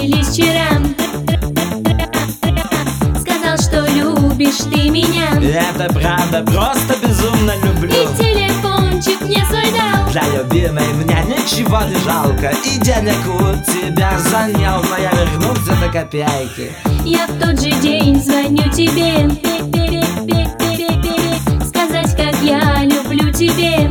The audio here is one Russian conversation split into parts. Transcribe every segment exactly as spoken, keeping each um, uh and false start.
виделись вчера. Сказал, что любишь ты меня. Это правда, просто безумно люблю. И телефончик мне свой дал. Для любимой мне ничего не жалко. И денег у тебя занял, но я вернулся до копейки. Я в тот же день звоню тебе, сказать, как я люблю тебе.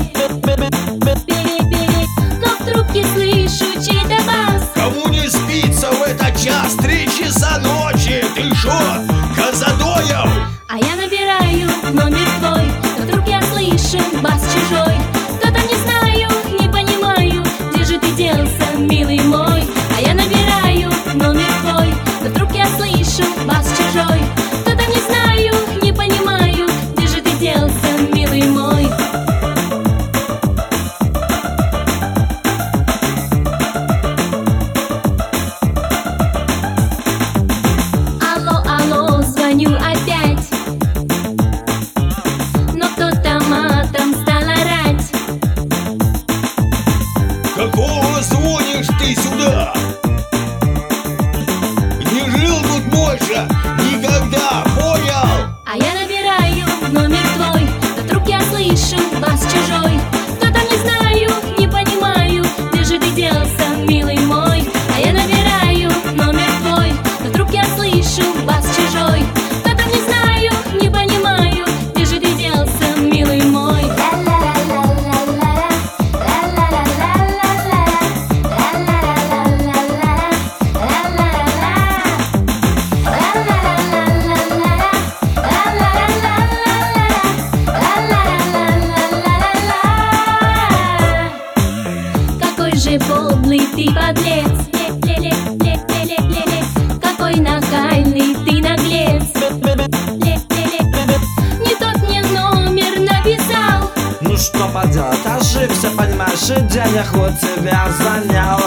Но в трубке слышу чей-то бас. Кому не спится в этот час, три часа ночи? Ты шо, Казадоев? А я набираю номер твой, но вдруг я слышу бас чужой. Кто там, не знаю, не понимаю, где же ты делся, милый мой. А я набираю номер твой, но вдруг я слышу бас чужой. Кто там, не знаю, не понимаю, где же ты делся, милый мой. Алло, алло, звоню опять, но кто-то матом стал орать. Какого звонишь ты сюда? Не жил тут больше никогда, понял? А я набираю номер твой, но вдруг я слышу бас чужой. Кто там, не знаю, не понимаю, где же ты делся, милый мой. А я набираю номер твой, но вдруг я слышу бас чужой. Кто там, не знаю, не понимаю, где же ты делся, милый мой. Какой же подлый ты подлец, какой нахальный ты наглец. Не тот мне номер написал. Ну что поделать, ошибся, понимаешь, и денег у тебя занял.